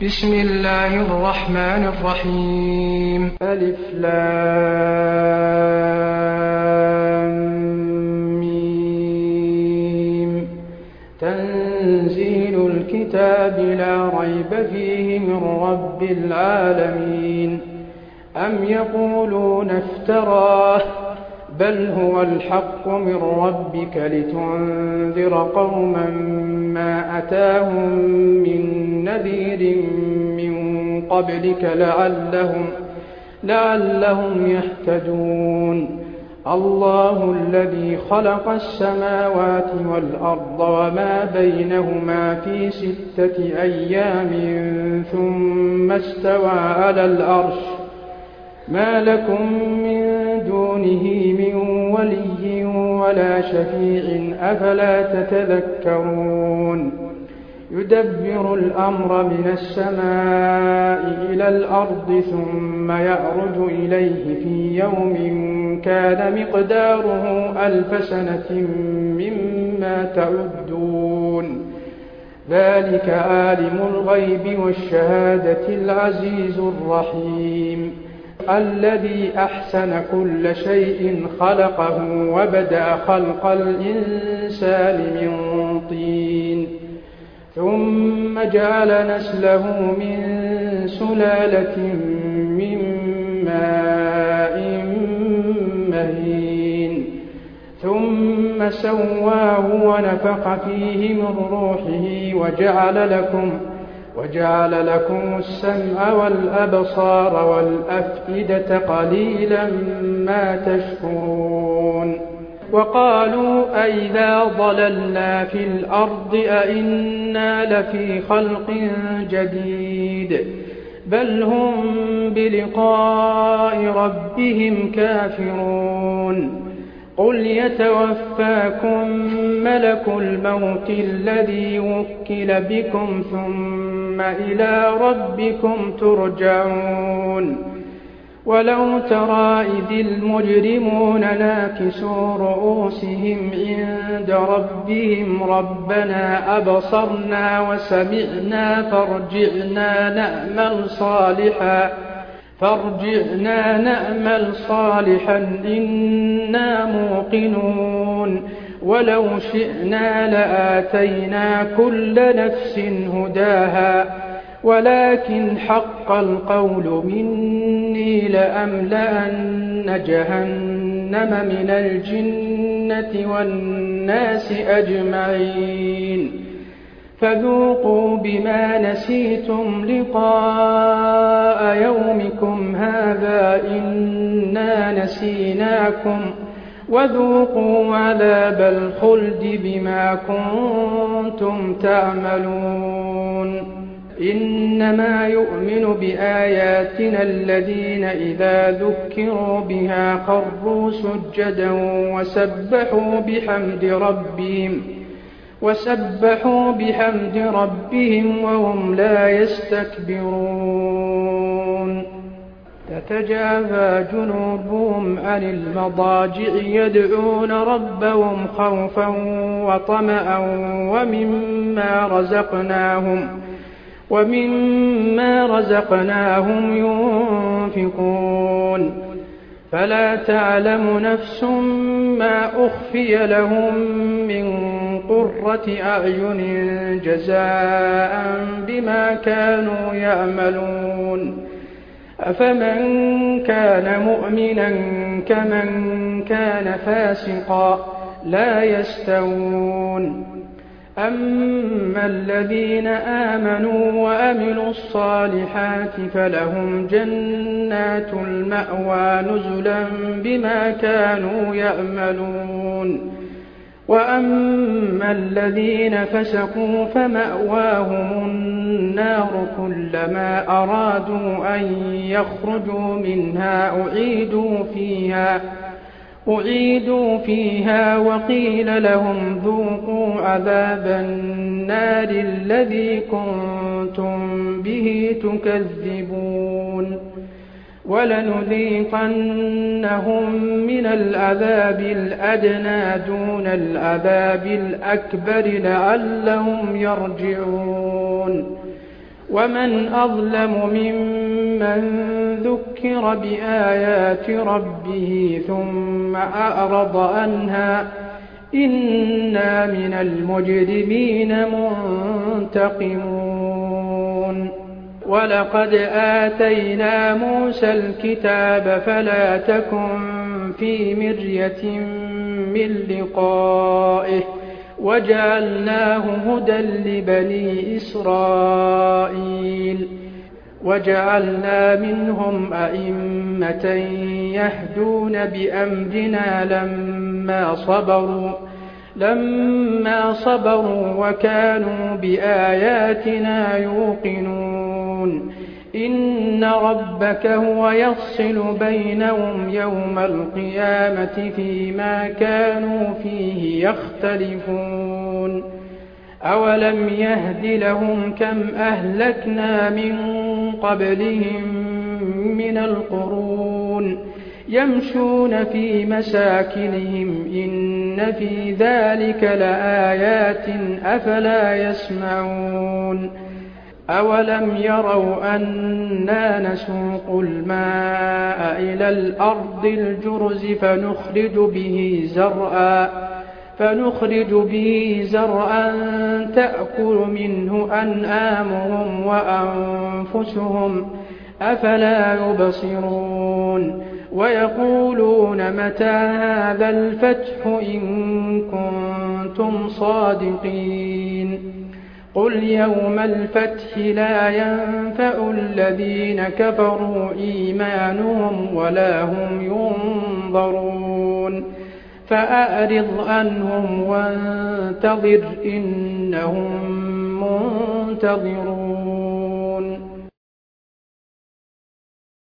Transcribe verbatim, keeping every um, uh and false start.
بسم الله الرحمن الرحيم. ألف لام ميم. تنزيل الكتاب لا ريب فيه من رب العالمين. أم يقولون افتراه بل هو الحق من ربك لتنذر قوما ما أتاهم من نذير من قبلك لعلهم, لعلهم يهتدون. الله الذي خلق السماوات والأرض وما بينهما في ستة أيام ثم استوى على العرش ما لكم من دونه من ولي ولا شفيع أفلا تتذكرون. يدبر الأمر من السماء إلى الأرض ثم يعرج إليه في يوم كان مقداره ألف سنة مما تعدون. ذلك عالم الغيب والشهادة العزيز الرحيم الذي أحسن كل شيء خلقه وبدأ خلق الإنسان من طين ثم جعل نسله من سلالة من ماء مهين ثم سواه ونفخ فيه من روحه وجعل لكم وجعل لكم السمع والأبصار والأفئدة قليلا ما تشكرون. وقالوا أئذا ضللنا في الأرض أئنا لفي خلق جديد بل هم بلقاء ربهم كافرون. قل يتوفاكم ملك الموت الذي وكل بكم ثم إلى ربكم ترجعون. ولو ترى إذ المجرمون ناكسوا رؤوسهم عند ربهم ربنا أبصرنا وسمعنا فارجعنا نعمل صالحا فارجعنا نعمل صالحا إنا موقنون. ولو شئنا لآتينا كل نفس هداها ولكن حق القول مني لأملأن جهنم من الجنة والناس أجمعين. فذوقوا بما نسيتم لقاء يومكم هذا إنا نسيناكم وذوقوا عذاب الخلد بما كنتم تعملون. إنما يؤمن بآياتنا الذين إذا ذكروا بها خروا سجدا وسبحوا بحمد ربهم وسبحوا بحمد ربهم وهم لا يستكبرون. تتجافى جنوبهم عن المضاجع يدعون ربهم خوفا وطمعا ومما رزقناهم ومما رزقناهم ينفقون. فلا تعلم نفس ما أخفي لهم من قرة أعين جزاء بما كانوا يعملون. أفمن كان مؤمنا كمن كان فاسقا لا يستوون. أما الذين آمنوا وأمنوا الصالحات فلهم جنات المأوى نزلا بما كانوا يعملون. وأما الذين فسقوا فمأواهم النار كلما أرادوا أن يخرجوا منها أعيدوا فيها أعيدوا فيها وقيل لهم ذوقوا عذاب النار الذي كنتم به تكذبون. ولنذيقنهم من العذاب الأدنى دون العذاب الأكبر لعلهم يرجعون. ومن أظلم ممن ذكر بآيات ربه ثم أعرض عنها إنا من المجرمين منتقمون ولقد آتينا موسى الكتاب فلا تكن في مرية من لقائه وجعلناه هدى لبني إسرائيل وجعلنا منهم أئمة يهدون بأمرنا لما صبروا لما صبروا وكانوا بآياتنا يوقنون إن ربك هو يفصل بينهم يوم القيامة فيما كانوا فيه يختلفون أولم يهد لهم كم أهلكنا من قبلهم من القرون يمشون في مساكنهم إن في ذلك لآيات أفلا يسمعون أولم يروا أنا نسوق الماء إلى الأرض الجرز فنخرج به زرعا فنخرج به زرعا تأكل منه أنعامهم وأنفسهم أفلا يبصرون ويقولون متى هذا الفتح إن كنتم صادقين قل يوم الفتح لا ينفع الذين كفروا إيمانهم ولا هم ينظرون فأعرض عنهم وانتظر إنهم منتظرون